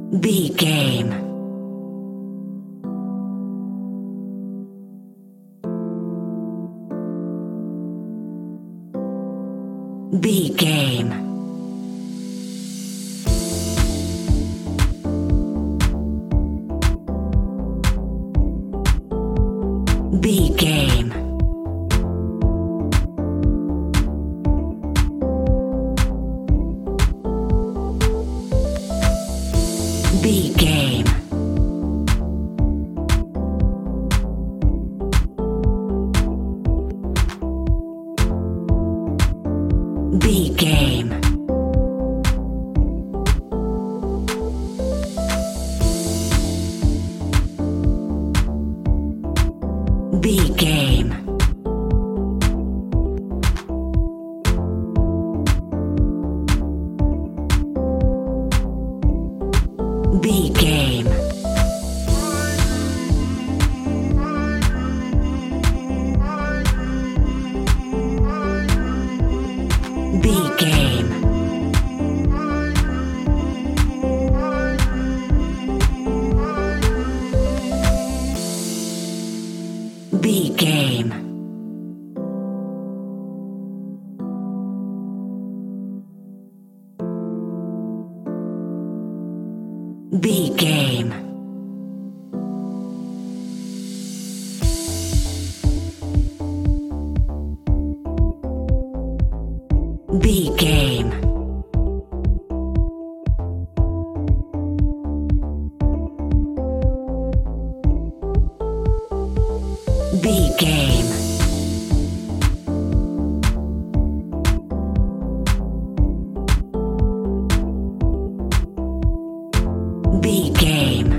B game. B game. B game. B game. B game. B game. B game. B game. B game. B game. B game. B game. B game.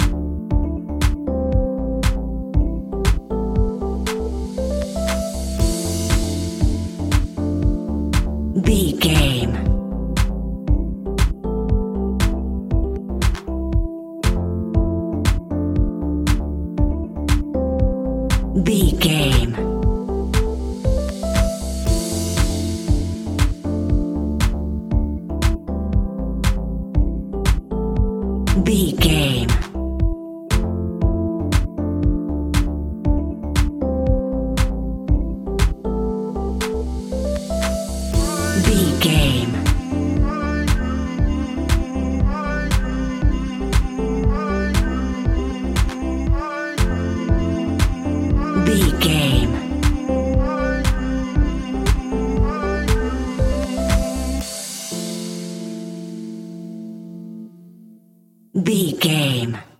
B game. B game. B game. B game. B game. B game.